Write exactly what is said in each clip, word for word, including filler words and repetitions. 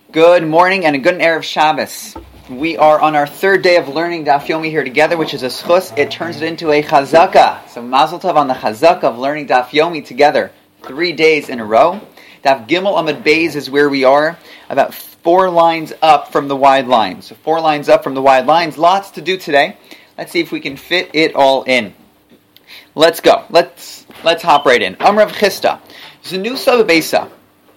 Good morning and a good Erev Shabbos. We are on our third day of learning Daf Yomi here together, which is a schus. It turns it into a chazaka. So mazel tov on the chazaka of learning Daf Yomi together, three days in a row. Daf Gimel Amud Beis is where we are, about four lines up from the wide lines. So four lines up from the wide lines. Lots to do today. Let's see if we can fit it all in. Let's go. Let's let's hop right in. Amrav Chista. Znusa b'beisa.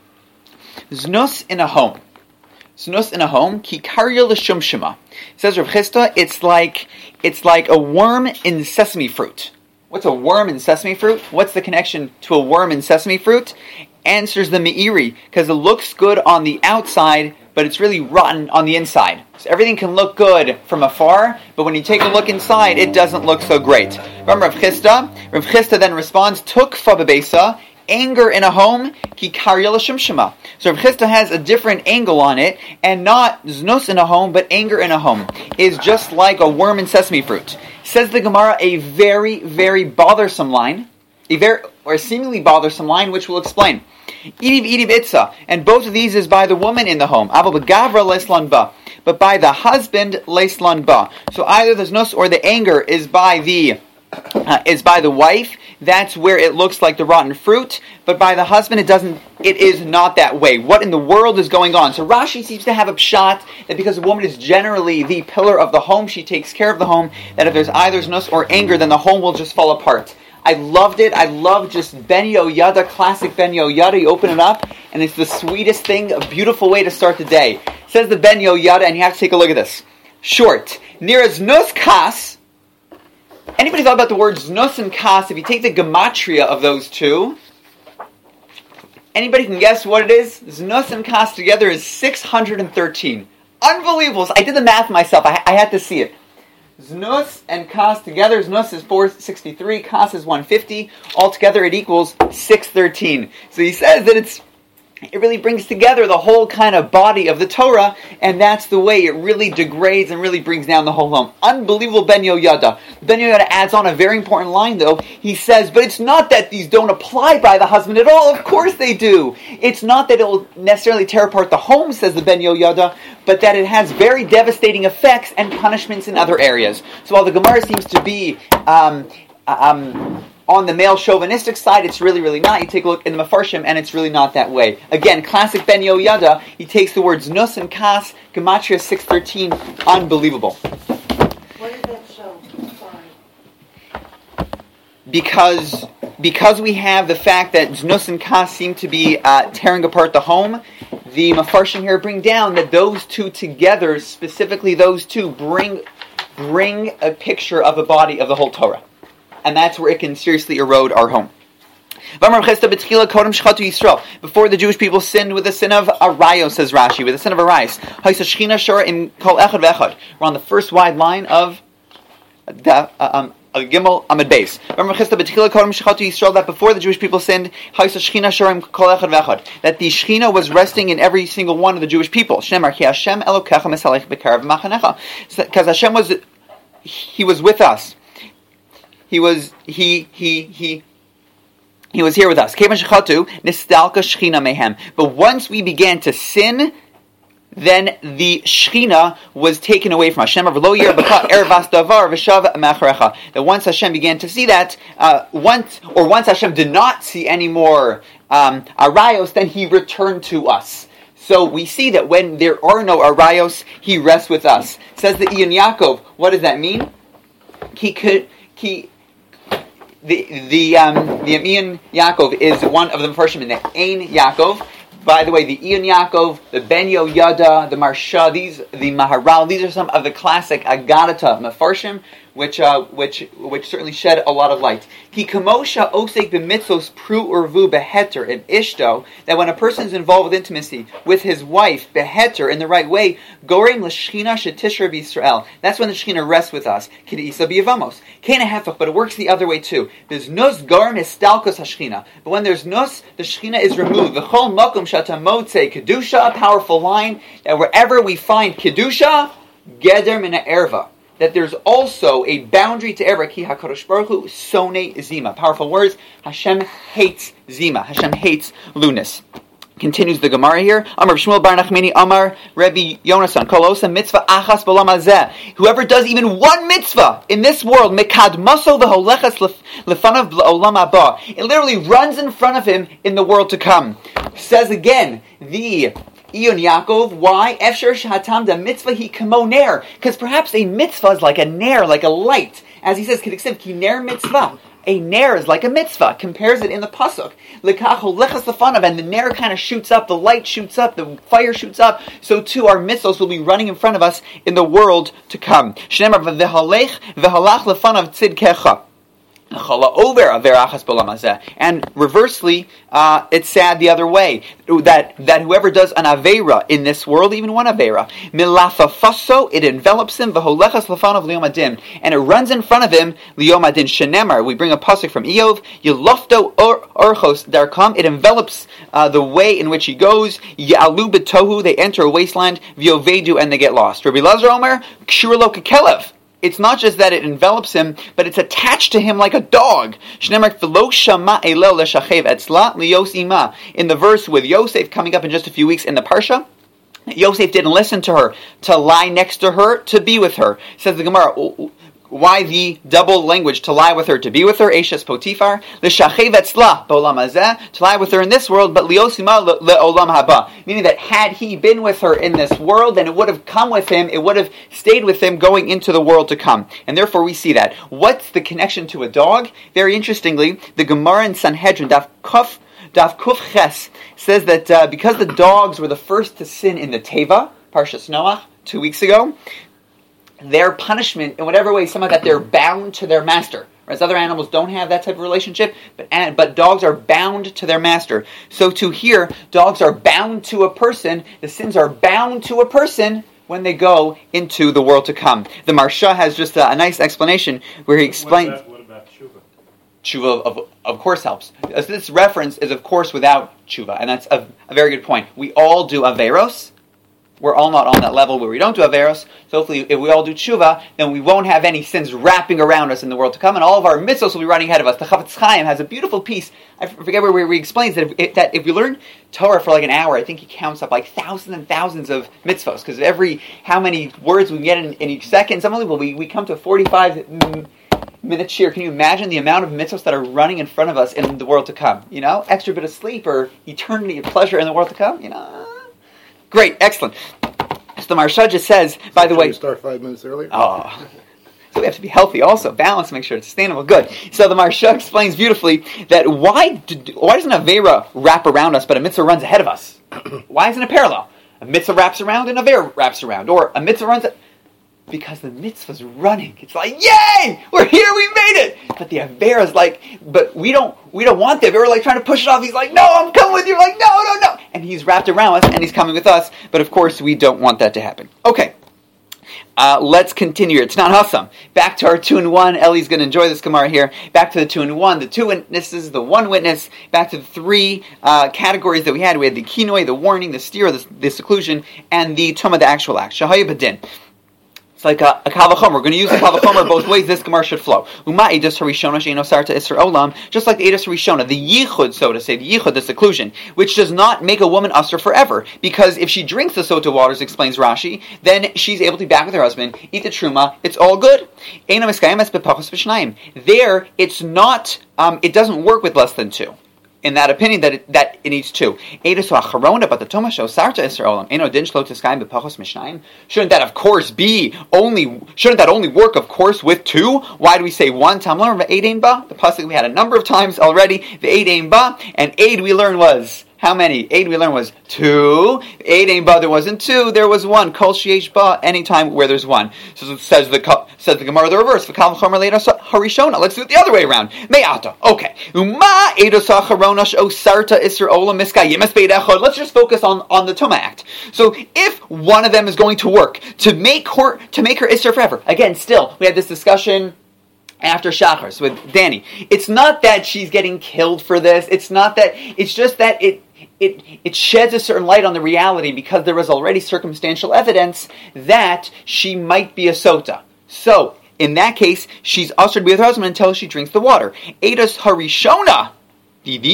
Znus in a home. Znus in a home, ki karya l'shumshima. Says Rav Chista, it's like it's like a worm in sesame fruit. What's a worm in sesame fruit? What's the connection to a worm in sesame fruit? Answers the Meiri, because it looks good on the outside, but it's really rotten on the inside. So everything can look good from afar, but when you take a look inside, it doesn't look so great. Remember Rav Chista? Rav Chista then responds, Tuk fa b'beisa, anger in a home, ki karya l'shumshima. So Rav Chista has a different angle on it, and not znus in a home, but anger in a home is just like a worm in sesame fruit. Says the Gemara, a very, very bothersome line, a very or a seemingly bothersome line, which we'll explain. Idiv idiv itza, and both of these is by the woman in the home. Aval b'gavra leislan ba, but by the husband leislan ba. So either the znus or the anger is by the Uh, is by the wife. That's where it looks like the rotten fruit, but by the husband it doesn't, it is not that way. What in the world is going on? So Rashi seems to have a pshat that because a woman is generally the pillar of the home, she takes care of the home, that if there's either znus or anger, then the home will just fall apart. I loved it. I love just Ben Yoyada, classic Ben Yoyada. You open it up, and it's the sweetest thing, a beautiful way to start the day. It says the Ben Yoyada, and you have to take a look at this. Short. Near as znus kas. Anybody thought about the words znus and kas? If you take the gematria of those two, anybody can guess what it is? Znus and kas together is six hundred thirteen. Unbelievable. I did the math myself. I, I had to see it. Znus and kas together, znus is four sixty-three, kas is one fifty. Altogether it equals six thirteen. So he says that it's it really brings together the whole kind of body of the Torah, and that's the way it really degrades and really brings down the whole home. Unbelievable Ben Yoyada. Ben Yoyada adds on a very important line, though. He says, but it's not that these don't apply by the husband at all. Of course they do. It's not that it will necessarily tear apart the home, says the Ben Yoyada, but that it has very devastating effects and punishments in other areas. So while the Gemara seems to be um, um, on the male chauvinistic side, it's really, really not. You take a look in the Mefarshim, and it's really not that way. Again, classic Ben Yoyada, he takes the words nus and kas, gematria six thirteen, unbelievable. What does that show? Sorry. Because, because we have the fact that nus and kas seem to be uh, tearing apart the home, the Mefarshim here bring down that those two together, specifically those two, bring, bring a picture of the body of the whole Torah. And that's where it can seriously erode our home. Before the Jewish people sinned with the sin of arayos, says Rashi, with the sin of arayos. We're on the first wide line of the, uh, um, Gimel Amud Beis. That before the Jewish people sinned, that the Shechina was resting in every single one of the Jewish people. Because Hashem was, He was with us. He was he he he he was here with us. But once we began to sin, then the Shechina was taken away from us. That once Hashem began to see that, uh, once or once Hashem did not see any more um, arayos, then He returned to us. So we see that when there are no arayos, He rests with us. Says the Ian Yaakov. What does that mean? He could he. The the um, the Ian Yaakov is one of the Mefarshim in the Ein Yaakov. By the way, the Ian Yaakov, the Ben Yoyada, the Marsha, these the Maharal, these are some of the classic Agadata Mefarshim, which uh, which which certainly shed a lot of light. Ki kamosha osek b'mitzos pru urvu beheter in ishto, that when a person is involved with intimacy with his wife beheter in the right way, goreim l'shchina shetishra b'Yisrael. That's when the Shechina rests with us. K'deisa b'yavamos. Kena hefach, but it works the other way too. There's nus garm estalkos hashchina, but when there's nus, the Shechina is removed. V'chol makom shata motze kedusha, a powerful line that wherever we find kedusha, geder min ha'erva, that there's also a boundary to Erva. Ki HaKadosh Baruch Hu Sone Zima. Powerful words. Hashem hates Zima. Hashem hates lewdness. Continues the Gemara here. Amar Shmuel bar Nachmani Amar Rabbi Yonasan Kolosa mitzvah achas b'olam hazeh. Whoever does even one mitzvah in this world, mekad maso v'holechas lefanav b'olam haba. It literally runs in front of him in the world to come. Says again the Iyun Yaakov, why? Efshar shahatam da mitzvah hi kamo ner. Because perhaps a mitzvah is like a ner, like a light. As he says, k'diksiv ki ner mitzvah. A ner is like a mitzvah. Compares it in the pasuk. L'kacho lechas lefanav, and the ner kind of shoots up, the light shoots up, the fire shoots up. So too, our mitzvahs will be running in front of us in the world to come. Shneimar v'halech v'halach lefanav tzidkecha. And reversely, uh, it's sad the other way, that that whoever does an aveira in this world, even one aveira, milafafaso, it envelops him, v'holechas lefanav liyom adin, and it runs in front of him liyom adin. Shenemar, we bring a pasuk from Eov, yelofto orchos darkam, it envelops uh, the way in which he goes. Ya'alu betohu, they enter a wasteland. V'yovedu, and they get lost. Rabbi Lazar Omer, kshur lo kekelev. It's not just that it envelops him, but it's attached to him like a dog. In the verse with Yosef coming up in just a few weeks in the Parsha, Yosef didn't listen to her to lie next to her, to be with her. Says the Gemara, why the double language, to lie with her, to be with her, Eshes Potifar, l'shachev etzla b'olam hazeh, to lie with her in this world, but liosima le'olam haba, meaning that had he been with her in this world, then it would have come with him, it would have stayed with him going into the world to come. And therefore we see that. What's the connection to a dog? Very interestingly, the Gemara in Sanhedrin, Daf Kuf, Daf Kuf Ches, says that uh, because the dogs were the first to sin in the Teva, Parshas Noach, two weeks ago, their punishment, in whatever way, somehow that they're bound to their master. Whereas other animals don't have that type of relationship, but but dogs are bound to their master. So to here, dogs are bound to a person, the sins are bound to a person when they go into the world to come. The Marsha has just a, a nice explanation where he explains... What about, what about tshuva? Tshuva, of, of course, helps. This reference is, of course, without tshuva, and that's a, a very good point. We all do averos. We're all not on that level where we don't do averos. So hopefully, if we all do tshuva, then we won't have any sins wrapping around us in the world to come, and all of our mitzvos will be running ahead of us. The Chafetz Chaim has a beautiful piece. I forget where, where he explains that if, that if we learn Torah for like an hour, I think he counts up like thousands and thousands of mitzvos, because every how many words we can get in, in each second. It's unbelievable. We we come to forty-five minutes here. Can you imagine the amount of mitzvos that are running in front of us in the world to come? You know, extra bit of sleep or eternity of pleasure in the world to come. You know. Great, excellent. So the Marsha just says, by the way... You start five minutes earlier? Oh. So we have to be healthy also, balance, make sure it's sustainable. Good. So the Marsha explains beautifully that why do, why doesn't a Avera wrap around us, but a mitzvah runs ahead of us? Why isn't it parallel? A mitzvah wraps around and a Avera wraps around. Or a mitzvah runs... A, because the mitzvah's running. It's like, yay! We're here, we made it! But the Avera's like, but we don't we don't want the Avera like trying to push it off. He's like, no, I'm coming with you. We're like, no, no, no. And he's wrapped around us and he's coming with us. But of course, we don't want that to happen. Okay. Uh, let's continue. It's not Hassam. Back to our two and one. Ellie's going to enjoy this Gemara here. Back to the two and one. The two witnesses, the one witness. Back to the three uh, categories that we had. We had the kinoi, the warning, the steer, the, the seclusion, and the tumah, the actual act. Shahaya badin. It's like a, a kavachomer. We're going to use the kavachomer both ways. This Gemara should flow. Uma edus harishona she'eno sarta isra olam. Just like the edus harishona, the yichud, so to say, the yichud, the seclusion, which does not make a woman usher forever. Because if she drinks the sota waters, explains Rashi, then she's able to be back with her husband, eat the truma, it's all good. Eina miskayemes bepachos b'shnayim. There, it's not, um, it doesn't work with less than two. In that opinion, that it, that it needs two. Shouldn't that, of course, be only? Shouldn't that only work, of course, with two? Why do we say one? The pasuk we had a number of times already. The eight ain ba, and eight we learned was how many? Eight we learned was two. Eight ain ba, there wasn't two. There was one. Kol sheish ba, anytime where there's one. So it says the says the Gemara the reverse. Harishona. Let's do it the other way around. Me'ata. Okay. Uma edosacharona osarta isra olam miskayemes beidechod. Let's just focus on, on the Tumah act. So if one of them is going to work to make her to make her isra forever, again, still we had this discussion after Shachars with Danny. It's not that she's getting killed for this. It's not that. It's just that it. It, it sheds a certain light on the reality because there was already circumstantial evidence that she might be a sota. So, in that case, she's ushered to be with her husband until she drinks the water. Eidos harishona, If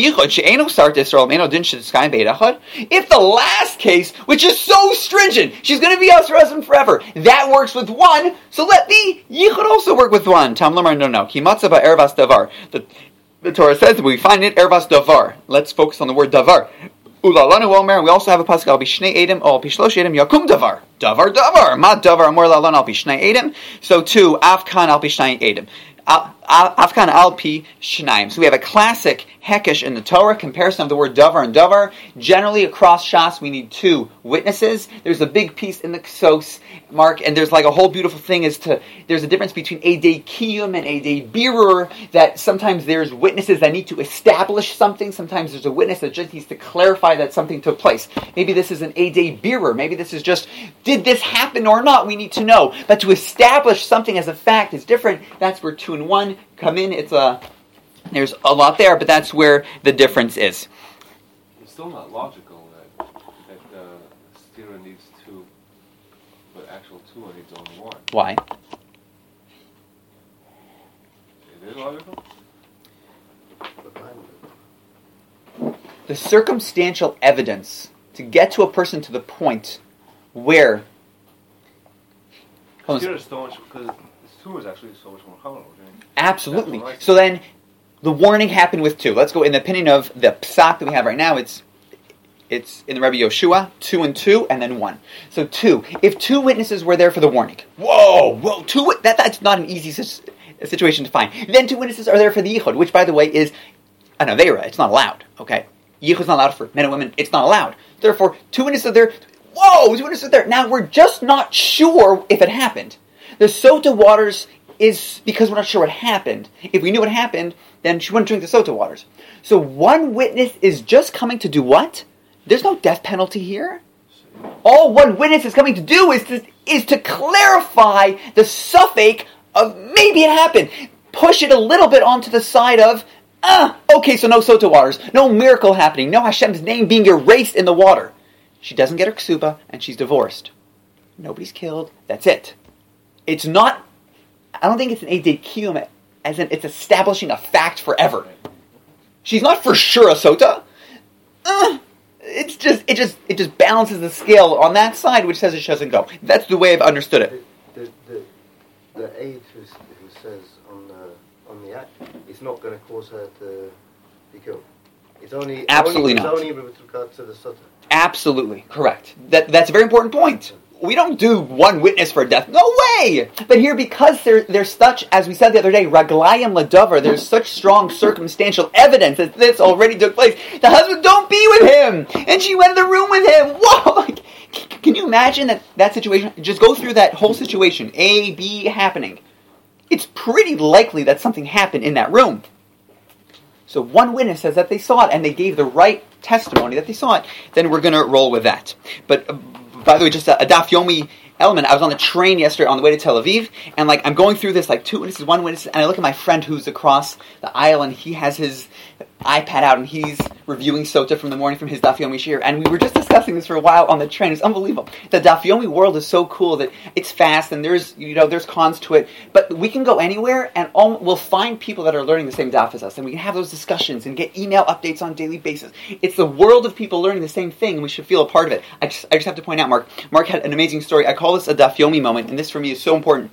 the last case, which is so stringent, she's going to be us husband forever, that works with one, so let the yichud also work with one. Tam Lomar, no, no. Kimatza ba ervas davar. The, the Torah says that we find it ervas davar. Let's focus on the word davar. Ulalanu omer, we also have a pasuk, al bishnei edim, al bishlosh edim, yakum davar. Davar, davar. Ma davar, amor lalanu, al bishnei edim. So too, afkan, al bishnei edim. Afkan al pi shnaim. So we have a classic hekesh in the Torah, comparison of the word davar and davar. Generally across Shas we need two witnesses. There's a big piece in the Ksos, Mark, and there's like a whole beautiful thing is to, there's a difference between Eidei Kiyum and Eidei Birur, that sometimes there's witnesses that need to establish something, sometimes there's a witness that just needs to clarify that something took place. Maybe this is an Eidei Birur, maybe this is just, did this happen or not, we need to know. But to establish something as a fact is different. That's where two and one come in. It's a, there's a lot there, but that's where the difference is. It's still not logical that, that uh, Stira needs two, but actual two needs only one. Why? It is logical? The circumstantial evidence to get to a person to the point where... Stira is so much, because two is actually so much more common. Absolutely. So then, the warning happened with two. Let's go in the opinion of the psak that we have right now. It's it's in the Rebbe Yoshua, two and two, and then one. So two. If two witnesses were there for the warning, whoa, whoa, two. That that's not an easy situation to find. Then two witnesses are there for the yichud, which, by the way, is an avera. It's not allowed. Okay, yichud is not allowed for men and women. It's not allowed. Therefore, two witnesses are there. Whoa, two witnesses are there. Now we're just not sure if it happened. The sota waters is because we're not sure what happened. If we knew what happened, then she wouldn't drink the sota waters. So one witness is just coming to do what? There's no death penalty here. All one witness is coming to do is to, is to clarify the suffix of maybe it happened. Push it a little bit onto the side of, ah, okay, so no sota waters. No miracle happening. No Hashem's name being erased in the water. She doesn't get her ksuba, and she's divorced. Nobody's killed. That's it. It's not... I don't think it's an Eidei Kiyum, as in it's establishing a fact forever. She's not for sure a sota. Uh, it's just it just it just balances the scale on that side, which says it doesn't go. That's the way I've understood it. The the, the, the aide who, who says on the on the act, it's not going to cause her to be killed. It's only absolutely only, not. It's only with regard to the sota. Absolutely correct. That that's a very important point. We don't do one witness for death. No way! But here, because there, there's such, as we said the other day, raglayim ladavar, there's such strong circumstantial evidence that this already took place. The husband, don't be with him! And she went in the room with him! Whoa! Like, can you imagine that, that situation? Just go through that whole situation. A, B happening. It's pretty likely that something happened in that room. So one witness says that they saw it and they gave the right testimony that they saw it, then we're going to roll with that. But... Uh, By the way, just a, a Daf Yomi element. I was on the train yesterday on the way to Tel Aviv, and like I'm going through this, like two witnesses, one witness, and I look at my friend who's across the aisle, and he has his iPad out, and he's reviewing Sota from the morning from his Daf Yomi shir. And we were just discussing this for a while on the train. It's unbelievable. The Daf Yomi world is so cool that it's fast, and there's you know there's cons to it, but we can go anywhere, and all, we'll find people that are learning the same Daf as us, and we can have those discussions and get email updates on a daily basis. It's the world of people learning the same thing, and we should feel a part of it. I just, I just have to point out, Mark. Mark had an amazing story. I call this a Daf Yomi moment, and this for me is so important.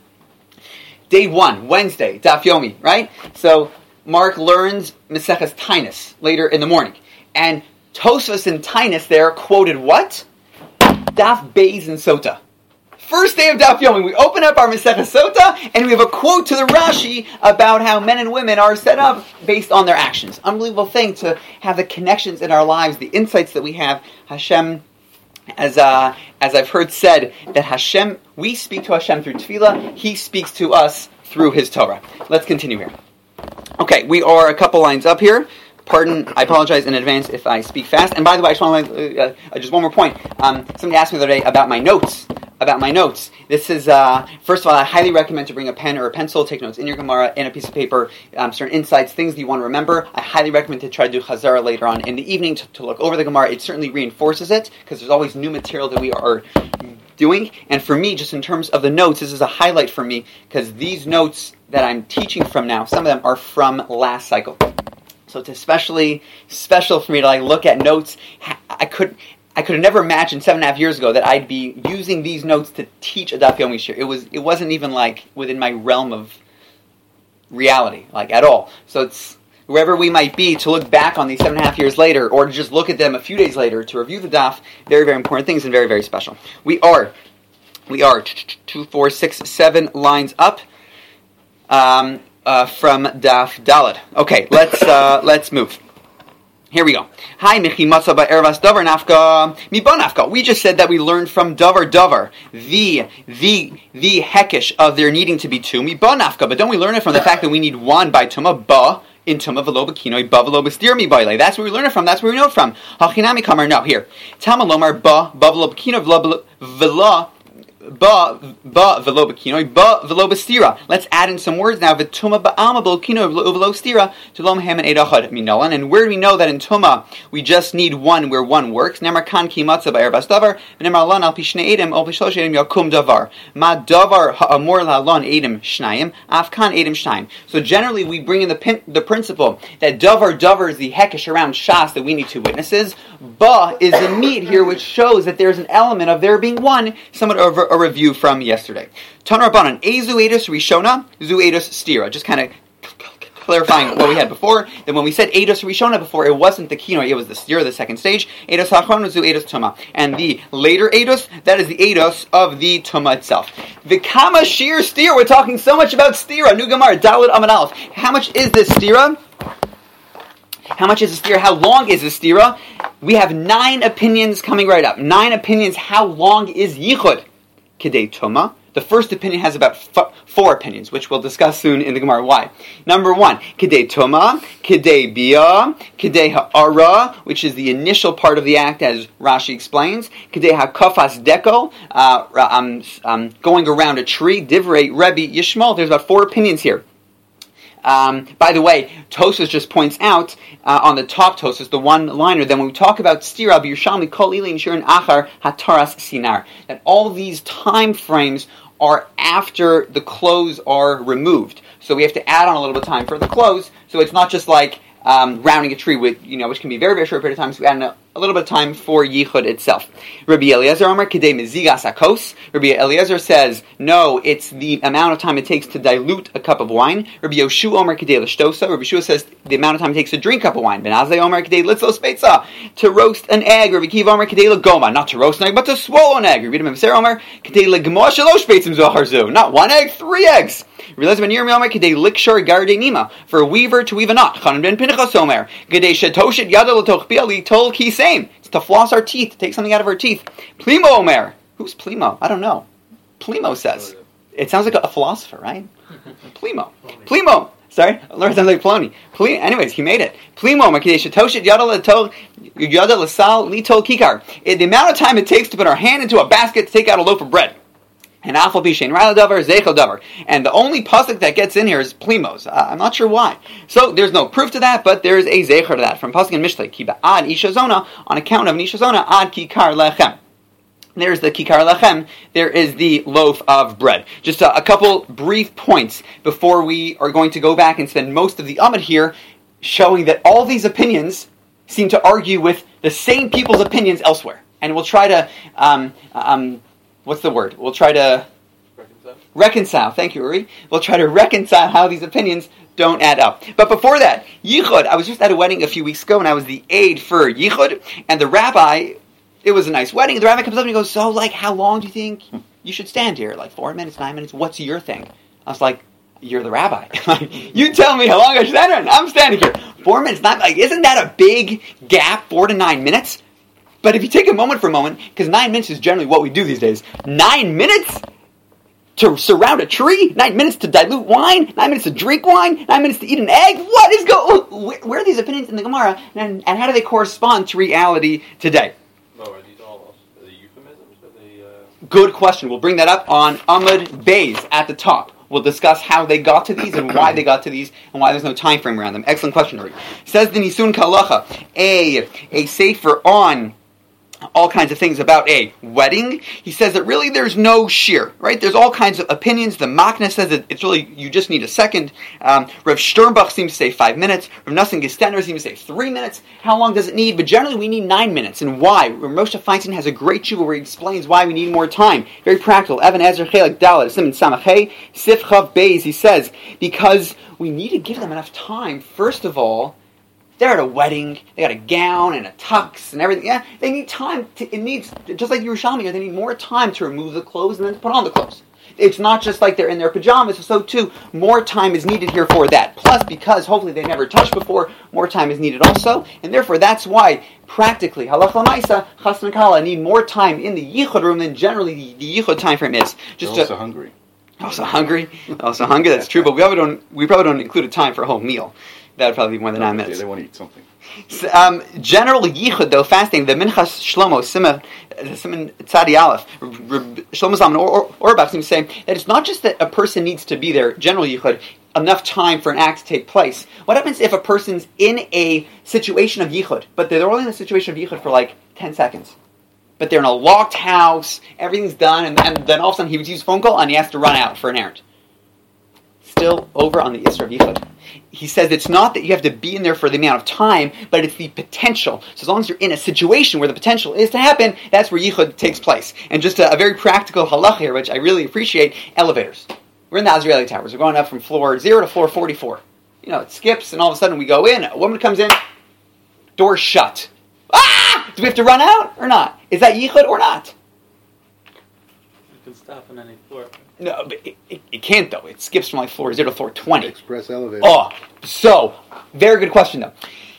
Day one, Wednesday, Daf Yomi, right? So Mark learns Maseches Tainus later in the morning. And Tosfos and Tainus there quoted what? Daf Beis and Sota. First day of Daf Yomi, we open up our Maseches Sota, and we have a quote to the Rashi about how men and women are set up based on their actions. Unbelievable thing to have the connections in our lives, the insights that we have. Hashem, as uh, as I've heard said, that Hashem, we speak to Hashem through Tefillah, He speaks to us through His Torah. Let's continue here. Okay, we are a couple lines up here. Pardon, I apologize in advance if I speak fast. And by the way, I just want to uh, uh, just one more point. Um, somebody asked me the other day about my notes. About my notes. This is, uh, first of all, I highly recommend to bring a pen or a pencil, take notes in your Gemara, in a piece of paper, um, certain insights, things that you want to remember. I highly recommend to try to do Chazara later on in the evening to, to look over the Gemara. It certainly reinforces it, because there's always new material that we are doing. And for me, just in terms of the notes, this is a highlight for me, because these notes that I'm teaching from now, some of them are from last cycle. So it's especially special for me to like look at notes. I could I could have never imagined seven and a half years ago that I'd be using these notes to teach a Daf Yomi Shir. It was it wasn't even like within my realm of reality, like at all. So it's wherever we might be, to look back on these seven and a half years later, or to just look at them a few days later to review the Daf, very, very important things and very, very special. We are, we are two, four, six, seven lines up um, uh, from Daf Daled. Okay, let's uh, let's move. Here we go. Hi, Michi Matza Ba'ervas Davar Nafka Miba Nafka. We just said that we learned from Davar Davar the the the hekesh of there needing to be two Miba Nafka. But don't we learn it from the fact that we need one by Tuma Ba in Tuma V'lo B'kinoi Ba V'lo B'stir Mibayle? That's where we learn it from. That's where we know it from. Hachinami Kamar. No, here. Tama Lomar Ba Ba V'lo B'kinoi V'lo Ba ba v'lo b'kinoi ba v'lo b'stira. Let's add in some words now. V'tuma ba'alma b'kinoi v'lo stira to lom hem and edachad minolan. And where do we know that in tuma we just need one where one works? Nemar kan ki matzah ba'erbas davar v'nemar lan al pishne edem al pishlosh edem yakum davar ma davar ha'amor la'lan edem shnayim af kan edem shnayim. So generally we bring in the pin, the principle that davar davar is the hekesh around shas that we need two witnesses. Ba is the meat here, which shows that there's an element of there being one. Somewhat over a review from yesterday. Tanar Rabbanan, Ezu Edus Rishona, Zu Edus Stira. Just kind of clarifying what we had before. Then when we said Edus Rishona before, it wasn't the Kino, it was the Stira, the second stage. Edus Hachron, Zu Edus Tuma. And the later Edus, that is the Edus of the Tuma itself. Vikama Shir Stira. We're talking so much about Stira. New Gemara, Dalet Amud Aleph. How much is this Stira? How much is the stira? How long is the stira? We have nine opinions coming right up. Nine opinions. How long is yichud? Kedei tuma. The first opinion has about f- four opinions, which we'll discuss soon in the Gemara. Why? Number one, kedei tuma, kedei bia, kedei ha'ara, which is the initial part of the act, as Rashi explains. Kedei ha'kafas deko, uh, um, um, going around a tree. Divrei Rebbe Yishmael. There's about four opinions here. Um, by the way, Tosfos just points out uh, on the top Tosfos, the one-liner, then when we talk about stira, b'Yerushalmi kol ilin shirin achar hataras sinar, that all these time frames are after the clothes are removed. So we have to add on a little bit of time for the clothes. So it's not just like um, rounding a tree, with you know, which can be a very, very short period of time. So we add in a, a little bit of time for yichud itself. Rabbi Eliezer Omer kedei mezigas hakos. Rabbi Eliezer says no, it's the amount of time it takes to dilute a cup of wine. Rabbi Yoshua Omer kedei l'shtosa. Rabbi Yoshua says the amount of time it takes to drink a cup of wine. Ben Azai Omer kedei litzos beitza, to roast an egg. Rabbi Kiva Omer kedei l'goma, not to roast an egg, but to swallow an egg. Rabbi Meser Omer kedei l'gmo shalosh beitzim zoharzu, not one egg, three eggs. Rabbi Eliezer ben Yirmi Omer kedei likshar gardei nima, for a weaver to weave a knot. Chanan ben Pinchas Omer kedei shetoshet yada l'toch bia litol kisei. It's to floss our teeth, to take something out of our teeth. Plimo Omer. Who's Plimo? I don't know. Plimo says. It sounds like a, a philosopher, right? Plimo. Plimo. Sorry? Lord sounds like Plony. Ple- anyways, he made it. Plimo Omer. Kedei shetoshet yada l'tol yada l'sal litol kikar. The amount of time it takes to put our hand into a basket to take out a loaf of bread. And afal bishein rala davar zeichel davar, and the only pasuk that gets in here is plimos. Uh, I'm not sure why. So there's no proof to that, but there is a zeicher to that from pasuk in Mishlei. Ki ba'ad isha zona, on account of isha zona ad kikar lechem. There's the kikar lechem. There is the loaf of bread. Just a, a couple brief points before we are going to go back and spend most of the Amud here, showing that all these opinions seem to argue with the same people's opinions elsewhere, and we'll try to. Um, um, What's the word? We'll try to reconcile. Reconcile. Thank you, Uri. We'll try to reconcile how these opinions don't add up. But before that, Yichud. I was just at a wedding a few weeks ago, and I was the aide for Yichud. And the rabbi, it was a nice wedding. The rabbi comes up and he goes, "So, like, how long do you think you should stand here? Like four minutes, nine minutes? What's your thing?" I was like, "You're the rabbi. You tell me how long I should stand here, and I'm standing here. Four minutes? Not like, isn't that a big gap? Four to nine minutes?" But if you take a moment for a moment, because nine minutes is generally what we do these days, nine minutes to surround a tree, nine minutes to dilute wine, nine minutes to drink wine, nine minutes to eat an egg, what is going? Where, where are these opinions in the Gemara, and, and how do they correspond to reality today? No, are these all the euphemisms? Are they, uh... Good question. We'll bring that up on Amud Beis at the top. We'll discuss how they got to these and why they got to these and why there's no time frame around them. Excellent question, Uri. Says the Nisun Kalacha, a, a sefer on all kinds of things about a wedding. He says that really there's no shear, right? There's all kinds of opinions. The Machna says that it's really, you just need a second. Um, Rav Sternbach seems to say five minutes. Rav Nassim Gestener seems to say three minutes. How long does it need? But generally we need nine minutes. And why? Rav Moshe Feinstein has a great tshuva where he explains why we need more time. Very practical. Evan Ezer Chelek Dalet, Simon Samachei, Sif Chav Beis, he says, because we need to give them enough time, first of all. They're at a wedding, they got a gown and a tux and everything. Yeah, they need time. To, it needs, just like Yerushalmi, they need more time to remove the clothes and then to put on the clothes. It's not just like they're in their pajamas, so too, more time is needed here for that. Plus, because hopefully they never touched before, more time is needed also. And therefore, that's why, practically, halach l'maisa, chas and kala need more time in the yichud room than generally the, the yichud time frame is. Just they're also to, hungry. Also hungry. Also hungry, that's true, but we probably don't, we probably don't include a time for a whole meal. That would probably be more than nine minutes. Yeah, they want to eat something. So, um, general yichud, though, fasting, the Minchas Shlomo, Simon Tzadi Aleph, Shlomo Zalman or Auerbach seems to say that it's not just that a person needs to be there, general yichud, enough time for an act to take place. What happens if a person's in a situation of yichud, but they're only in a situation of yichud for like ten seconds? But they're in a locked house, everything's done, and, and then all of a sudden he receives a phone call and he has to run out for an errand. Still over on the Isra of yichud. He says it's not that you have to be in there for the amount of time, but it's the potential. So as long as you're in a situation where the potential is to happen, that's where yichud takes place. And just a, a very practical halach here, which I really appreciate, elevators. We're in the Azrieli Towers. We're going up from floor zero to floor forty-four. You know, it skips, and all of a sudden we go in, a woman comes in, door shut. Ah! Do we have to run out or not? Is that yichud or not? You can stop on any floor. No, but it, it, it can't, though. It skips from like floor zero to floor twenty. Express elevator. Oh, so, very good question, though.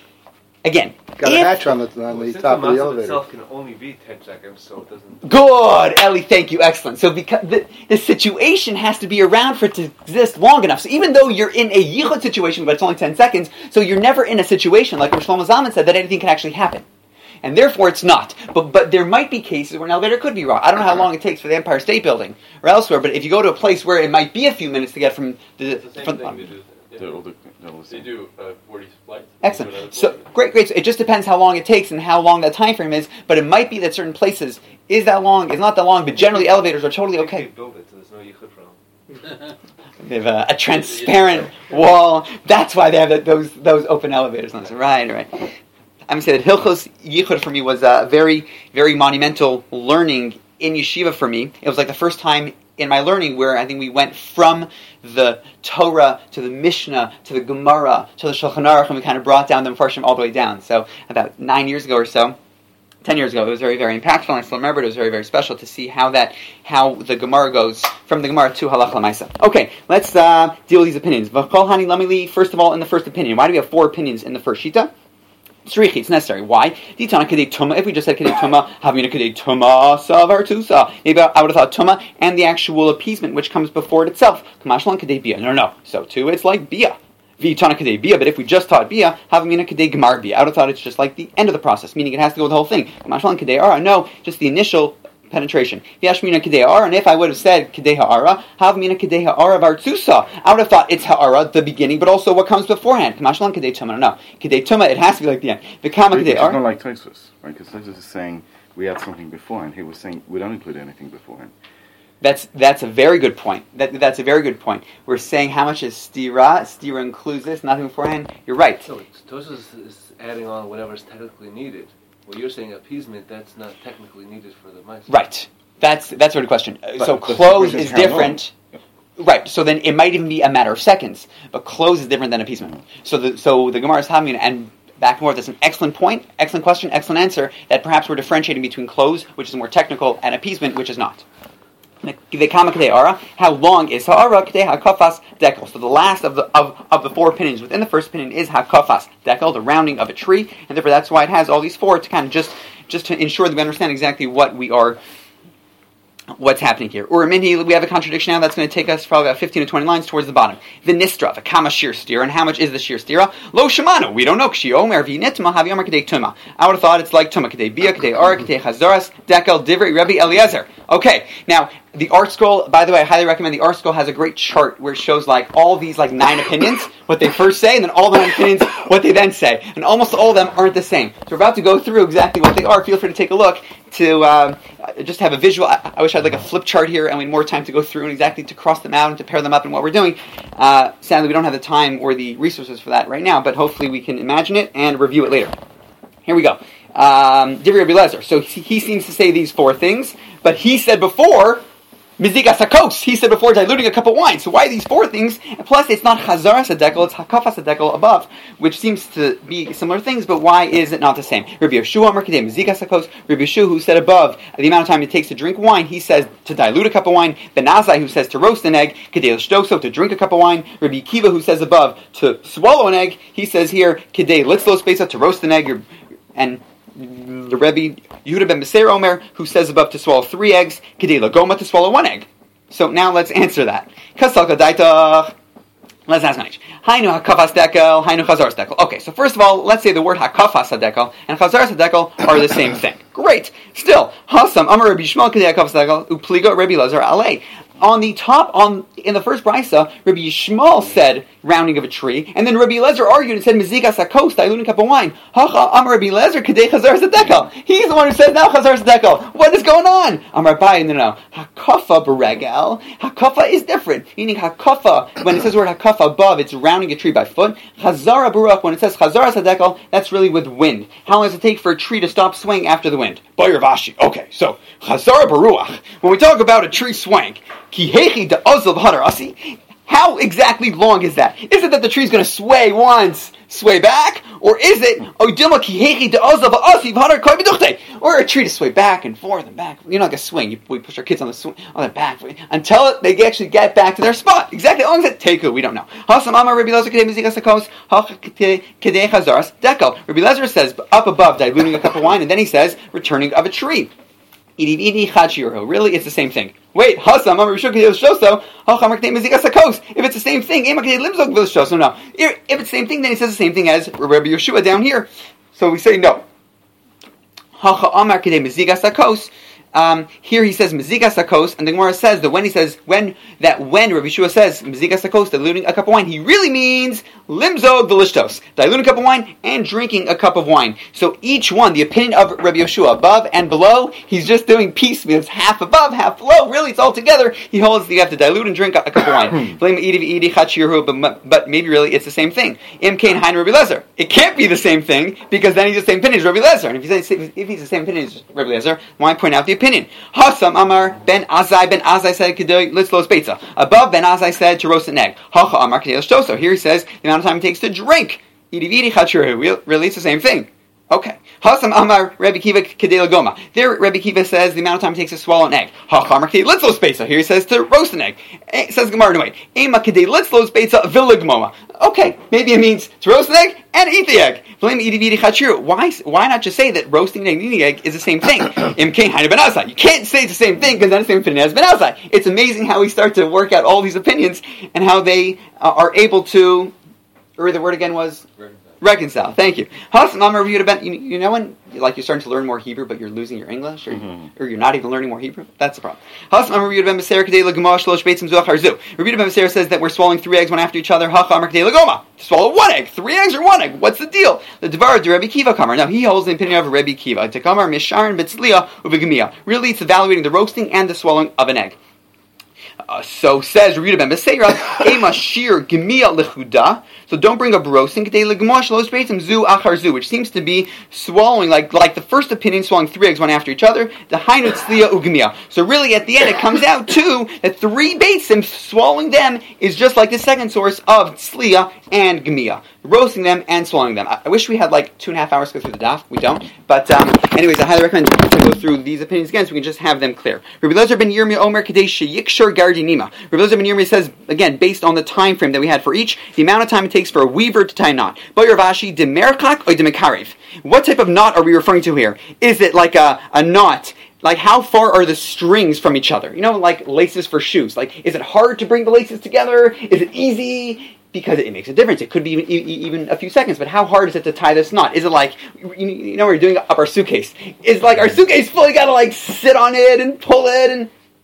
Again, Got if, a hatch on the, on Well, the since top the of the matzah elevator. itself can only be ten seconds, so it doesn't... Good, Ellie, thank you, excellent. So because the, the situation has to be around for it to exist long enough. So even though you're in a yichud situation, but it's only ten seconds, so you're never in a situation, like Shlomo Zalman said, that anything can actually happen. And therefore it's not. But but there might be cases where an elevator could be wrong. I don't know how long it takes for the Empire State Building or elsewhere, but if you go to a place where it might be a few minutes to get from the... It's the same from, thing they do. They're all the, they're all the They same. do uh, forty flights. Excellent. So great, great. So it just depends how long it takes and how long that time frame is. But it might be that certain places is that long, is not that long. But generally, elevators are totally okay. They build it, so there's no yichud for them. They have a, a transparent wall. That's why they have that, those those open elevators. On this. Right, right. I'm going to say that Hilchos Yichud for me was a very, very monumental learning in yeshiva for me. It was like the first time in my learning where I think we went from the Torah to the Mishnah to the Gemara to the Shulchan Aruch, and we kind of brought down the Mefarshim all the way down. So about nine years ago or so, ten years ago, it was very, very impactful, and I still remember it. It was very, very special to see how that, how the Gemara goes from the Gemara to Halach L'Maisa. Okay, let's uh, deal with these opinions. V'chol hani lamili. First of all, in the first opinion, why do we have four opinions in the first shita? Srichi, it's necessary. Why? If we just said Kedei Tuma, Havina Kedei Tuma, Savar Tusa. Maybe I would have thought Tuma and the actual appeasement which comes before it itself. Kamashlan Kedei Bia. No, no, no. So too, it's like Bia. Vitana Kedei Bia, but if we just taught Bia, Havina Kedei Gemar Bia. I would have thought it's just like the end of the process, meaning it has to go with the whole thing. Kamashlan Kedei Ara. No, just the initial penetration. Yashmina Kedei Ha'ara, and if I would have said Kedei Ha'ara, Havmina Kedei Ha'ara Vartzusa, I would have thought it's Ha'ara, the beginning, but also what comes beforehand. Kamashlan Kedei Tuma, no. Kedei Tuma, it has to be like the end. Vikama Kedei It's Ha'ara. not like Tosfos, right? Because Tosfos is saying we had something beforehand. He was saying we don't include anything beforehand. That's that's a very good point. That that's a very good point. We're saying how much is stira? Stira includes this, nothing beforehand. You're right. So Tosfos is adding on whatever's technically needed. Well, you're saying appeasement, that's not technically needed for the mice. Right. That's that's sort of question. Uh, But so the clothes question is is how long? different. Right. So then it might even be a matter of seconds. But clothes is different than appeasement. So the so the Gemara is having and back and forth. That's an excellent point, excellent question, excellent answer. That perhaps we're differentiating between clothes, which is more technical, and appeasement, which is not. How long is ha'ara k'dei ha'kafas dekel? So the last of the of, of the four opinions within the first opinion is ha'kafas dekel, the rounding of a tree, and therefore that's why it has all these four to kind of just just to ensure that we understand exactly what we are, what's happening here. Or minhi, we have a contradiction now that's going to take us probably about fifteen to twenty lines towards the bottom. Vinistra, the kama shir stira, and how much is the shir stira? Lo shemanu, we don't know. Kshi omer v'nitma havi omer k'dei tuma. I would have thought it's like tuma k'dei bia, k'dei ara, k'dei chazaras, dekel divrei Rabbi Eliezer. Okay, now the Art Scroll, by the way, I highly recommend the Art Scroll has a great chart where it shows like all these like nine opinions, what they first say, and then all the nine opinions, what they then say. And almost all of them aren't the same. So we're about to go through exactly what they are. Feel free to take a look to uh, just have a visual. I, I wish I had like a flip chart here and we had more time to go through and exactly to cross them out and to pair them up and what we're doing. Uh, sadly, we don't have the time or the resources for that right now, but hopefully we can imagine it and review it later. Here we go. Um, Divrei Rabbi Eliezer. So he, he seems to say these four things, but he said before, Mizigas Hakos. He said before diluting a cup of wine. So why these four things? And plus, it's not Chazaras Hadekel, it's Hakafas Hadekel above, which seems to be similar things, but why is it not the same? Rabbi Yeshua Amar Kedei Mizigas Hakos. Rabbi Yeshua, who said above the amount of time it takes to drink wine, he says to dilute a cup of wine. Ben Azai, who says to roast an egg. Kedei L'shtoso, to drink a cup of wine. Rabbi Akiva, who says above to swallow an egg. He says here, Kedei Litzlos Besa, to roast an egg. And the Rebbe Yehuda ben Beseir Omer, who says above to swallow three eggs, Kedei Lagoma, to swallow one egg. So now let's answer that. Kasalka daitach. Let's ask Manish. Hainu hakafas dekel, hainu chazaras dekel. Okay, so first of all, let's say the word hakafas dekel and chazaras dekel are the same thing. Great. Still, hasam amar Rabbi Shmuel Kedei hakafas dekel upligo Rabbi Eliezer alei. On the top, on in the first brisa, Rabbi Yishmael said rounding of a tree, and then Rabbi Eliezer argued and said Mizigas Hakos, diluting a cup of wine. Hacha Amar Rabbi Eliezer Kedei Chazaras Hadekel. He's the one who says now Chazaras Hadekel. What is going on? Amar Abai, no, no, Hakafa beregel. Hakafa is different, meaning Hakafa. When it says the word Hakafa above, it's rounding a tree by foot. Chazara Baruch, when it says Chazaras Hadekel, that's really with wind. How long does it take for a tree to stop swaying after the wind? Boyer Vashi. Okay, so Chazara Baruch. When we talk about a tree swaying. How exactly long is that? Is it that the tree is going to sway once, sway back? Or is it or a tree to sway back and forth and back? You're not going to swing. You, we push our kids on the sw- on their back until they actually get back to their spot. Exactly how long does it take? We don't know. Rabbi Eliezer says up above diluting a cup of wine, and then he says returning of a tree. Really, it's the same thing. Wait, if it's the same thing, no, no. If it's the same thing, then he says the same thing as Rabbi Yeshua down here. So we say no. Um, here he says Mizigas Hakos, and the Gemara says that when he says when that when Rabbi Yeshua says Mizigas Hakos, diluting a cup of wine, he really means limzog v'lishtos, diluting a cup of wine and drinking a cup of wine. So each one, the opinion of Rabbi Yeshua, above and below, he's just doing piecemeal. It's half above, half below. Really, it's all together. He holds that you have to dilute and drink a, a cup of wine. but, but maybe really it's the same thing. Im Kain Hein Rabbi Eliezer. It can't be the same thing because then he's the same opinion as Rabbi Eliezer. And if he's, if he's the same opinion as Rabbi Eliezer, why point out the opinion? Hasam Amar Ben Azai Ben Azai said Kedei Litzlos Beitza. Above Ben Azai said to roast an egg. Hacha Amar Kedei L'shtoso. Here he says the amount of time it takes to drink. Really, it's the same thing. Okay. Hasam Amar Rebbe Kiva Kedei Lagoma. There Rebbe Kiva says the amount of time it takes to swallow an egg. Hacha Amar Kedei Litzlos Beitza. Here he says to roast an egg. It says Gemara no way. Ema Kedei Litzlos Beitza Vilagmoma. Okay, maybe it means to roast an egg and eat the egg. Why, why not just say that roasting an egg and eating an egg is the same thing? You can't say it's the same thing because then it's the same opinion as Ben Azai. It's amazing how we start to work out all these opinions and how they uh, are able to, or the word again was? Reconcile. Thank you. You know when like you're starting to learn more Hebrew, but you're losing your English, or, mm-hmm. or you're not even learning more Hebrew? That's the problem. Rabbi Ben Beseir says that we're swallowing three eggs one after each other. To swallow one egg. Three eggs or one egg? What's the deal? The Devar de Rabbi Kiva Kamar. Now he holds the opinion of Rabbi Kiva. Really, it's evaluating the roasting and the swallowing of an egg. Uh, so says Rabbi Ben Beseira, Ema shir gemia lechuda. So don't bring up roasting, which seems to be swallowing, like like the first opinion, swallowing three eggs one after each other. The hainu tzliya ugemia. So really, at the end, it comes out to that three beitzim, swallowing them is just like the second source of tzliya and gemia, roasting them and swallowing them. I, I wish we had like two and a half hours to go through the daf. We don't. But um, anyways, I highly recommend to go through these opinions again so we can just have them clear. Rabbi Eliezer ben Yirmiyah Omer Kadei Sheyikshar Gardinima. Rabbi Eliezer ben Yirmiyah says, again, based on the time frame that we had for each, the amount of time it takes for a weaver to tie a knot. Boyer Vashi de merchak or de mekarev. What type of knot are we referring to here? Is it like a, a knot? Like, how far are the strings from each other? You know, like laces for shoes. Like, is it hard to bring the laces together? Is it easy? Because it makes a difference. It could be even, even a few seconds, but how hard is it to tie this knot? Is it like, you know, we're doing up our suitcase. Is like our suitcase fully got to like sit on it and pull it and...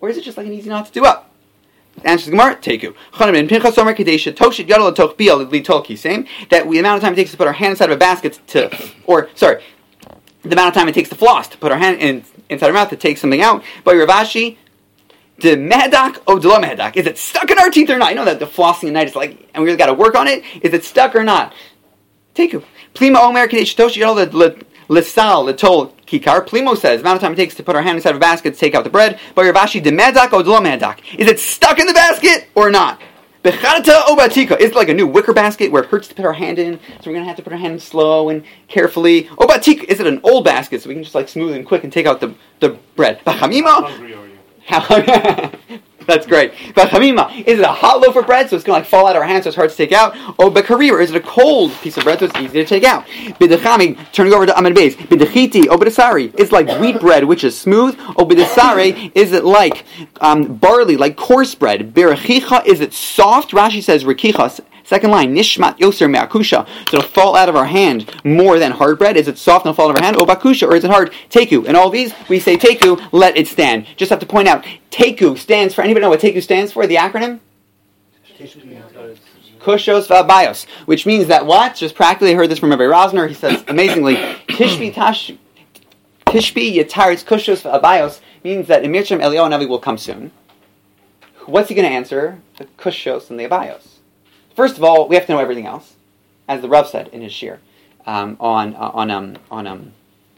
or is it just like an easy knot to do up? Answer the Gemara, Teku. Chanan ben Pinchas Omer Kadesha Toshit Yadol Toch Biel Litol Kisem. That we, the amount of time it takes to put our hand inside of a basket to, or sorry, the amount of time it takes to floss to put our hand in, inside our mouth to take something out. By Ravashi, de mehadak o de lo mehadak. Is it stuck in our teeth or not? I know that the flossing at night is like, and we really got to work on it. Is it stuck or not? Teku. Plima Omer Kadesha Toshit Yadol Lisal Litol Kikar. Plimo says the amount of time it takes to put our hand inside of a basket to take out the bread. By Ravashi, de mehadak o de lo mehadak. Is it stuck in the basket or not? Becharata o batika. Is it like a new wicker basket where it hurts to put our hand in, so we're going to have to put our hand in slow and carefully? O batika. Is it an old basket so we can just like smooth and quick and take out the, the bread? Bachamima. How hungry are you? That's great. Bachamima. Is it a hot loaf of bread so it's going to like fall out of our hands so it's hard to take out? O bekarir. Is it a cold piece of bread so it's easy to take out? Bidachami. Turning over to Amid Beis. Bidachiti. O bidasari. Is it like wheat bread which is smooth? O bidasare. Is it like um, barley, like coarse bread? Birachicha. Is it soft? Rashi says rikicha. Second line, nishmat yoser me'akusha. So it'll fall out of our hand more than hard bread. Is it soft and it'll fall out of our hand? O bakusha, or is it hard? Teku. In all these, we say teku, let it stand. Just have to point out, teku stands for, anybody know what teku stands for, the acronym? Kushos v'abayos. Which means that what? Just practically heard this from Rabbi Rosner. He says, amazingly, tishbi tash, tishbi yataritz kushos v'abayos means that Emircham Eliyahu Navi will come soon. What's he going to answer? The kushos and the abayos. First of all, we have to know everything else, as the Rav said in his shir um, on uh, on um, on um,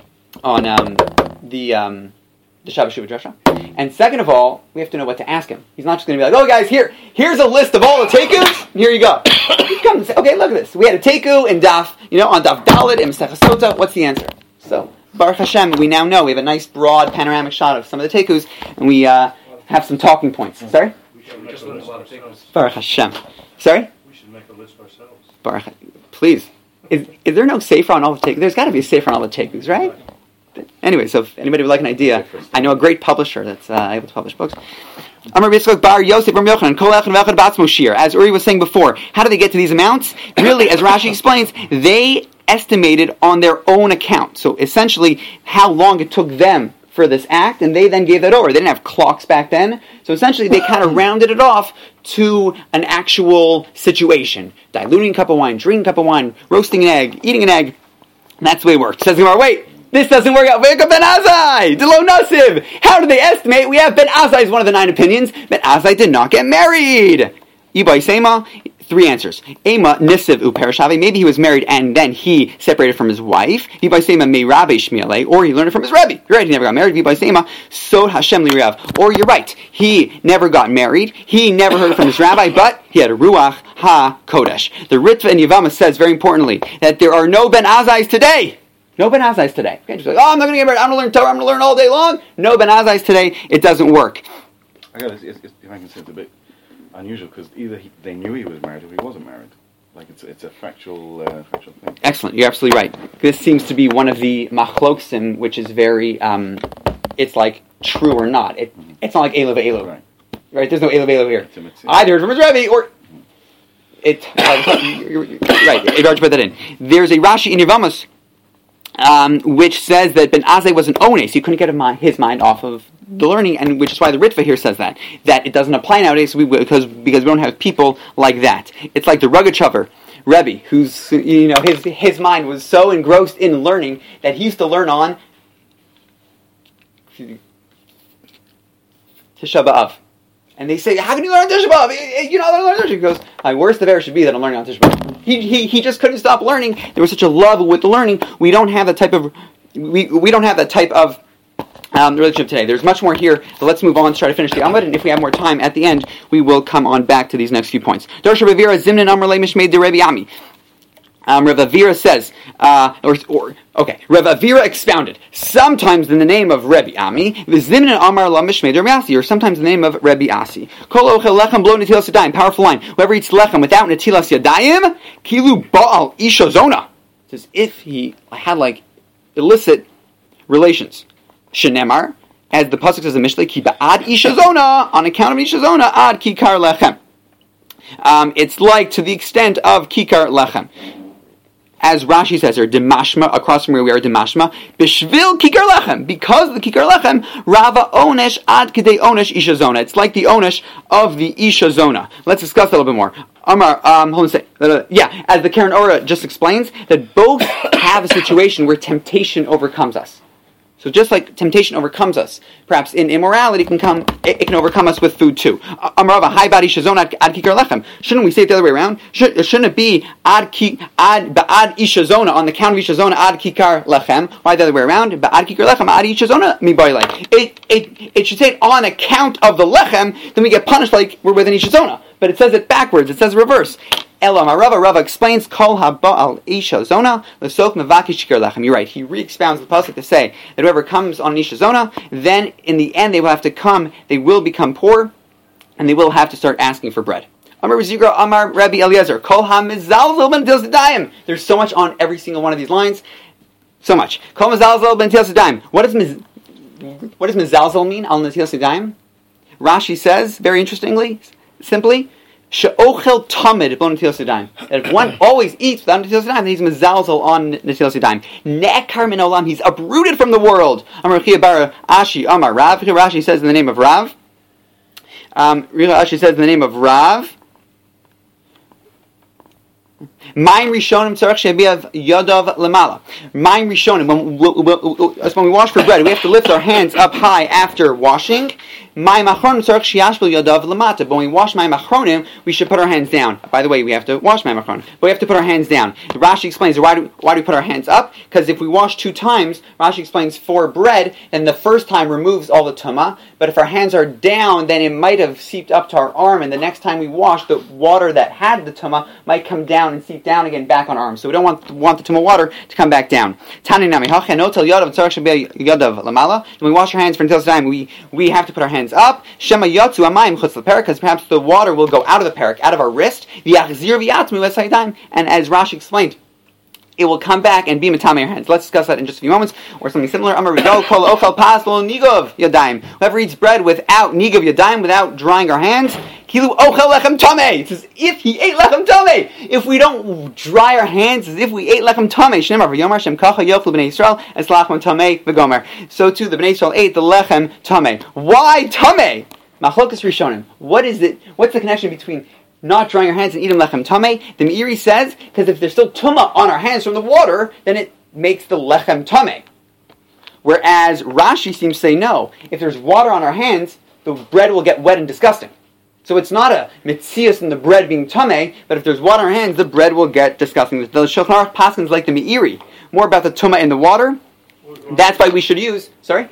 on um, the um, the Shabbat Shuvah Drasha. And second of all, we have to know what to ask him. He's not just going to be like, "Oh, guys, here here's a list of all the tekus. Here you go." He comes and say, "Okay, look at this. We had a teku in Daf, you know, on Daf Dalet in Masechah Sota. What's the answer?" So Baruch Hashem, we now know we have a nice broad panoramic shot of some of the tekus, and we uh, have some talking points. Sorry, We just learned a lot of tekus. Baruch Hashem. Sorry. Make a list ourselves. Baruch, please. Is is there no safer on all the tekus? There's got to be a safer on all the tekus, right? Anyway, so if anybody would like an idea, I know a great publisher that's uh, able to publish books. Amar Yitzchak Bar Yosef Bar Yochanan Kol Echad V'Echad Batzmo Shir. As Uri was saying before, how do they get to these amounts? Really, as Rashi explains, they estimated on their own account. So essentially, how long it took them for this act, and they then gave that over. They didn't have clocks back then, so essentially they kind of rounded it off to an actual situation. Diluting a cup of wine, drinking a cup of wine, roasting an egg, eating an egg. And that's the way it worked. Says the Gemara, wait, this doesn't work out. Ben Azai, Delo Nasiv. How do they estimate? We have Ben Azai is one of the nine opinions. Ben Azai did not get married. Ibai Sema. Three answers. Ema Nisiv Uperashave. Maybe he was married and then he separated from his wife. Vibai Sema Meirabe Shmiele. Or he learned it from his Rebbe. You're right, he never got married. Vibai Sema Sod Hashem Lirav. Or you're right, he never got married. He never heard it from his rabbi, but he had a Ruach HaKodesh. The Ritva and Yavama says very importantly that there are no Ben Azais today. No Ben Azais today. Okay, just like, oh, I'm not going to get married. I'm going to learn Torah. I'm going to learn all day long. No Ben Azais today. It doesn't work. I got if I can say it's a bit unusual because either he, they knew he was married or he wasn't married. Like it's it's a factual uh, factual thing. Excellent, you're absolutely right. This seems to be one of the machloksim, which is very, um, it's like true or not. It, mm-hmm. It's not like Elav Elav, right? Right? There's no Elav Elav here. It's, it's, Either heard from his Rebbe or it. Uh, you're, you're, right, I'd rather put that in. There's a Rashi in Yevamos um, which says that Ben Azai was an ones. He couldn't get his mind off of the learning, and which is why the Ritva here says that that it doesn't apply nowadays because because we don't have people like that. It's like the Rogachover Rebbe, who's you know his his mind was so engrossed in learning that he used to learn on Tisha B'Av, and they say, "How can you learn on Tisha B'Av? You know, learn Tisha." He goes, "My worst of error should be that I'm learning on Tisha B'Av." He he he just couldn't stop learning. There was such a love with the learning. We don't have that type of we we don't have that type of Um, the relationship today. There's much more here, so let's move on to try to finish the Amud, and if we have more time at the end, we will come on back to these next few points. Darsha Ravira Zimnan Amr Le Mishmei de Rebbe Ami. Um, Rav Avira says, uh, or, or okay, Rav Avira expounded. Sometimes in the name of Rebbe Ami, Zimnan Amar La Mishmei de Rebbe Asi, or sometimes in the name of Rebbe Asi. Kol Ochel Lechem Blo Netilas Yadayim. Powerful line. Whoever eats lechem without Netilas Yadayim, Kilu Baal Isha Zona. It's as if he had like illicit relations. Shenemar, as the pasuk says in Mishlei, ki ba'ad isha zona, on account of isha zona, ad kikar lechem. Um, it's like to the extent of kikar lechem. as Rashi says here, Demashma, across from where we are, Demashma, Bishvil Kikar Lechem, because of the Kikar Lechem, Rava Onesh Ad Kidei Onesh Isha Zona. It's like the Onesh of the Isha Zona. Let's discuss that a little bit more. Amar, um, hold on a second. Uh, yeah, as the Karen Ora just explains, that both have a situation where temptation overcomes us. So just like temptation overcomes us, perhaps in immorality can come, it, it can overcome us with food too. Amrava, high body shazon ad kikar lechem. Shouldn't we say it the other way around? Should, shouldn't it be ad ki ad ba'ad ishazona on the count of ishazona ad kikar lechem? Why the other way around? Ba'ad kikar lechem ad ishazona mi boilei. It it it should say it on account of the lechem, then we get punished like we're with an ishazona. But it says it backwards. It says reverse. Elam Rava Rava explains Kol Haba'al Isha Zona L'Sok Mevakish Kikar Lechem. You're right. He re-expounds the pasuk to say that whoever comes on Isha Zona, then in the end they will have to come. They will become poor, and they will have to start asking for bread. Amar Zigra Amar Rabbi Eliezer Kol HaMizalzel Ben Til Sedayim. There's so much on every single one of these lines. So much. Kol Mizalzel Ben Til Sedayim. What does Miz, what does Mizalzel mean? Al Til Sedayim. Rashi says very interestingly, simply. She'ochel tamid b'lo netilas yadayim. That if one always eats without netilas yadayim, then he's mezalzel on netilas yadayim. Ne'ekar min olam, he's uprooted from the world. Amar Chia bar Ashi Amar Rav. Rashi says in the name of Rav. Um, Rashi says in the name of Rav. Mine Rishonim tzarech shebiav yadav lemala. Mine Rishonim. When, when we wash for bread, we have to lift our hands up high after washing. My machronim tzarech sheyashbel yadav lemata. But when we wash my machronim, we should put our hands down. By the way, we have to wash my machronim, but we have to put our hands down. Rashi explains why do why do we put our hands up? Because if we wash two times, Rashi explains for bread, then the first time removes all the tumah. But if our hands are down, then it might have seeped up to our arm, and the next time we wash, the water that had the tumah might come down and seep down again back on our arm. So we don't want want the tumah water to come back down. Tani nami hachenotel yadav tzarech yadav lamala. When we wash our hands for until time, we we have to put our hands up. Shema yatzu amayim chutz leperik, because perhaps the water will go out of the perik, out of our wrist. V'yachzir v'yatmu v'sayidayim, and as Rashi explained, it will come back and be matame your hands. Let's discuss that in just a few moments, or something similar. Amar Ridol kol ochel pas lo nigov yadayim. Whoever eats bread without nigov yadayim, without drying our hands, kilu ochel lechem tameh. It's as if he ate lechem tameh. If we don't dry our hands, as if we ate lechem tameh. Shneimar v'yomar shem kacha yochlu b'nei Yisrael es lachem tameh v'gomer. So too the b'nei Yisrael ate the lechem tameh. Why tameh? Machlokas Rishonim. What is it? What's the connection between not drying our hands and eating lechem tameh? The Meiri says, because if there's still tumah on our hands from the water, then it makes the lechem tameh. Whereas Rashi seems to say no. If there's water on our hands, the bread will get wet and disgusting. So it's not a mitzias in the bread being tameh, but if there's water on our hands, the bread will get disgusting. The Shulchan Aruch paskins like the Meiri, more about the tumah in the water. That's why we should use. Sorry.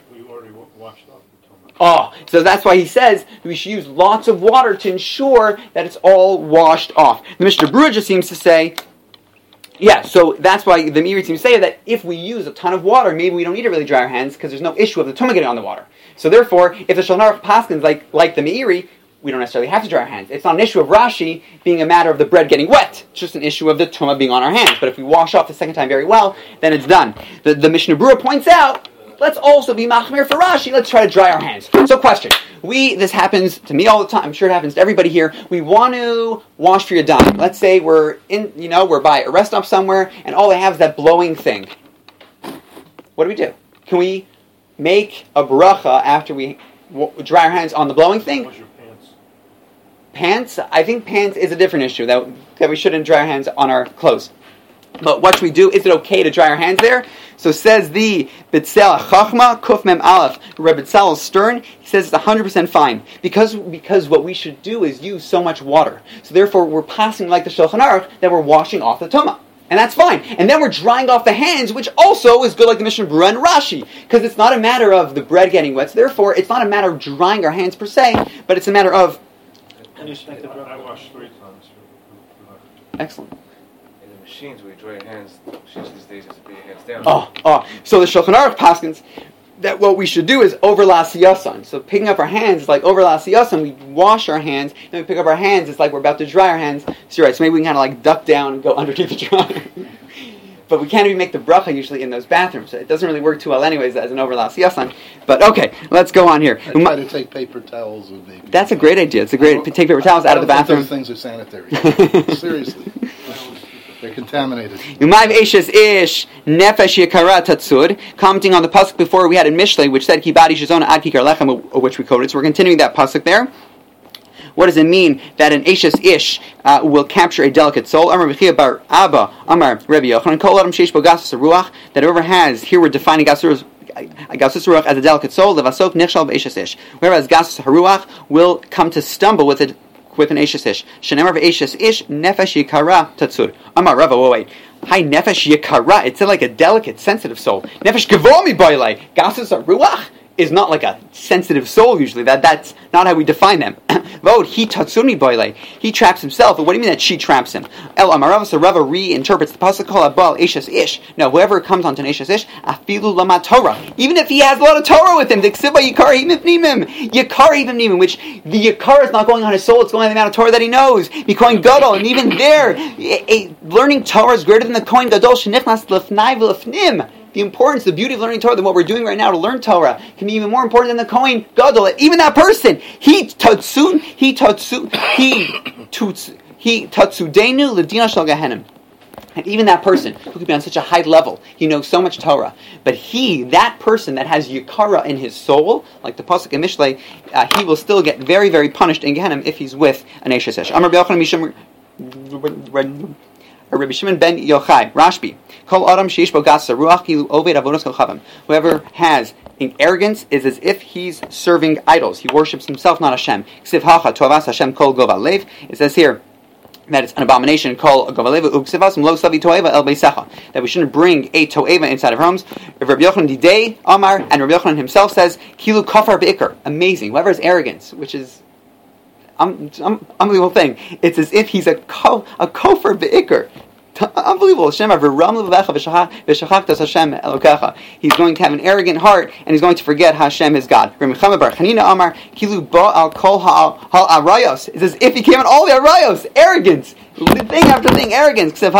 Oh, so that's why he says we should use lots of water to ensure that it's all washed off. The Mishnah Berurah just seems to say, yeah, so that's why the Meiri seems to say that if we use a ton of water, maybe we don't need to really dry our hands because there's no issue of the tumah getting on the water. So therefore, if the Shulchan Aruch paskins like like the Meiri, we don't necessarily have to dry our hands. It's not an issue of Rashi being a matter of the bread getting wet. It's just an issue of the tumah being on our hands. But if we wash off the second time very well, then it's done. The, the Mishnah Berurah points out, let's also be machmir for Rashi. Let's try to dry our hands. So question. We, this happens to me all the time. I'm sure it happens to everybody here. We want to wash for your dime. Let's say we're in, you know, we're by a rest stop somewhere and all they have is that blowing thing. What do we do? Can we make a bracha after we w- dry our hands on the blowing thing? Wash your pants. Pants? I think pants is a different issue, that, that we shouldn't dry our hands on our clothes. But what should we do? Is it okay to dry our hands there? So says the Bitzel Chachma Kuf Mem Aleph, Rebbe Tzalel Stern. He says it's one hundred percent fine because because what we should do is use so much water. So therefore, we're passing like the Shulchan Aruch that we're washing off the tumah, and that's fine. And then we're drying off the hands, which also is good, like the Mishnah Berurah and Rashi, because it's not a matter of the bread getting wet. So therefore, it's not a matter of drying our hands per se, but it's a matter of. I, I wash three times. Excellent. Machines where you dry your hands, machines these days have to put your hands down. Oh, oh. So the Shulchan Aruch paskins that what we should do is overla siyasan. So picking up our hands is like overla siyasan. We wash our hands, then we pick up our hands. It's like we're about to dry our hands. So you're right. So maybe we can kind of like duck down and go underneath the dryer. But we can't even make the bracha usually in those bathrooms. So it doesn't really work too well anyways as an overla siyasan. But okay, let's go on here. I try to take paper towels with me. That's a great idea. It's a great take paper towels out of the bathroom. Those things are sanitary. Seriously. They're contaminated. Umayv Eshes Ish Nefesh Yekara Tatsud. Commenting on the pasuk before we had in Mishlei, which said Ki Badi Shazona Ad Kikar Lechem, which we quoted. So we're continuing that pasuk there. What does it mean that an Eshes Ish uh, will capture a delicate soul? Amar B'chia Bar Abba Amar Rabbi Yochanan Kol Adam Sheish Bo Gasus Ruach. That whoever has, here we're defining Gasus Gasus Ruach as a delicate soul. Levasok Nechshal B'Eshes Ish. Whereas Gasus Haruach will come to stumble with it. With an Eshes Ish. Shenemar v'Eshes Ish Nefesh Yikara Tatsur. Amar Rava, wait, wait. Hi, Nefesh Yikara. It's like a delicate, sensitive soul. Nefesh Gavomi Boilei. Gasus Ruach is not like a sensitive soul usually. That That's not how we define them. Vod, he Tatsuni Boilei. He traps himself. But what do you mean that she traps him? El Amar Rava, so Rava reinterprets the pasuk called Abal Eshes Ish. No, whoever comes onto an Eshes Ish, Afilu Lama Torah. Even if he has a lot of Torah with him, the Ksiva Yikar Himim Yikar Himim, which the Yikar is not going on his soul, it's going on the amount of Torah that he knows. The Kohen Gadol, and even there, a, a, learning Torah is greater than the Kohen Gadol. Shenichnas Lefnai V'Lefnim. The importance, the beauty of learning Torah, than what we're doing right now to learn Torah, can be even more important than the Kohen Gadol. Even that person, he tatsun, he tatsu, he tutsu, he tatsudenu l'dina shel Gehenim. And even that person, who could be on such a high level, he knows so much Torah, but he, that person that has Yikara in his soul, like the pasuk in Mishlei, uh, he will still get very, very punished in Gehenim if he's with an Eshes Ish. Amar B'Yochanan Mishum Rabbi Shimon ben Yochai, Rashbi, Kol Adam Sheish Bo Gasus Ruach Kilu Oved Avodas Kol Chavim. Whoever has in arrogance is as if he's serving idols. He worships himself, not Hashem. Ksiv Hacha Tovas Hashem Kol Gova Lev. It says here that it's an abomination called Gova Lev Uksivas Lo Savi Toeva El Beisecha. That we shouldn't bring a Toeva inside of homes. Rabbi Yochanan Didei Amar, and Rabbi Yochanan himself says Kilu Kafar Be'ikr. Amazing. Whoever has arrogance, which is Um, um, unbelievable thing. It's as if he's a ko, a kofar be'ikr. Unbelievable. He's going to have an arrogant heart, and he's going to forget Hashem is God. It's as if he came on all the arayos. Arrogance. Thing after thing, arrogance. It's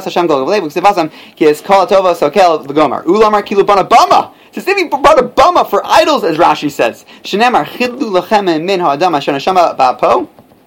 as if he brought a bama for idols, as Rashi says. Shenemar chidlu lachem min ha'adam asher neshama ba'po.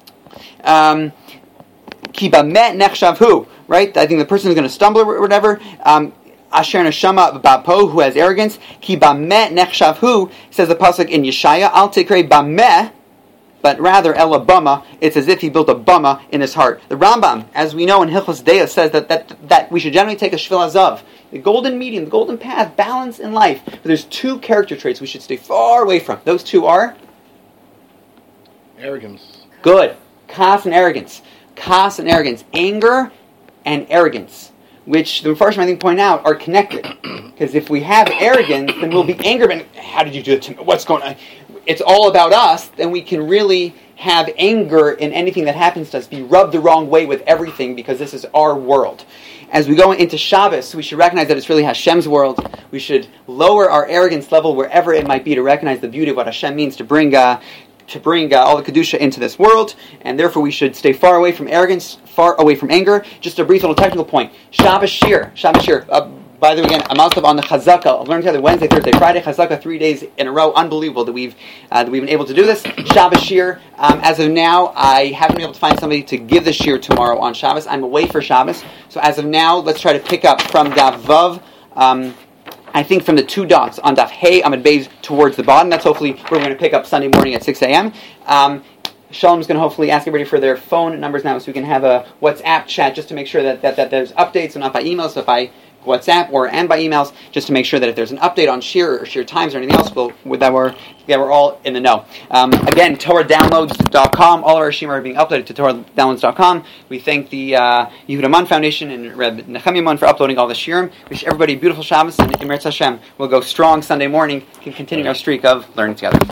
Ki ba'met nechshavhu. Right? I think the person is going to stumble or whatever. Um, asher neshama ba'po, who has arrogance. Ki ba'met nechshavhu, says the pasuk in Yeshaya. Al tikrei ba'meh, but rather ela bama. It's as if he built a bama in his heart. The Rambam, as we know in Hilchos Deah, says that, that that we should generally take a shvil hazav, the golden medium, the golden path, balance in life. But there's two character traits we should stay far away from. Those two are? Arrogance. Good. Kas and arrogance. Kas and arrogance. Anger and arrogance. Which the Mepharshim, I think, point out, are connected. Because if we have arrogance, then we'll be angered. And how did you do it to me? What's going on? It's all about us. Then we can really have anger in anything that happens to us, be rubbed the wrong way with everything, because this is our world. As we go into Shabbos, we should recognize that it's really Hashem's world. We should lower our arrogance level wherever it might be to recognize the beauty of what Hashem means to bring uh, to bring uh, all the Kedusha into this world. And therefore we should stay far away from arrogance, far away from anger. Just a brief little technical point. Shabbos Shir. Shabbos Shir. Uh, by the way, again, a milestone on the Chazaka. I've learned together Wednesday, Thursday, Friday. Chazaka, three days in a row. Unbelievable that we've uh, that we've been able to do this. Shabbos Shir. Um, as of now, I haven't been able to find somebody to give the Shir tomorrow on Shabbos. I'm away for Shabbos. So as of now, let's try to pick up from Daf Vav. Um, I think from the two dots on Daf Hey Amud Beis towards the bottom. That's hopefully where we're going to pick up Sunday morning at six a.m. Um, Shalom's going to hopefully ask everybody for their phone numbers now so we can have a WhatsApp chat just to make sure that, that, that there's updates and not by email. So if I WhatsApp or and by emails, just to make sure that if there's an update on Shir or Shir Times or anything else, we'll, that we're that we're all in the know. Um, again, Torah Downloads dot com. All of our Shir are being uploaded to Torah Downloads dot com. We thank the uh, Yehuda Mann Foundation and Reb Nechemia Mann for uploading all the Shirim. Wish everybody a beautiful Shabbos, and Eretz Hashem will go strong Sunday morning, can continue our streak of learning together.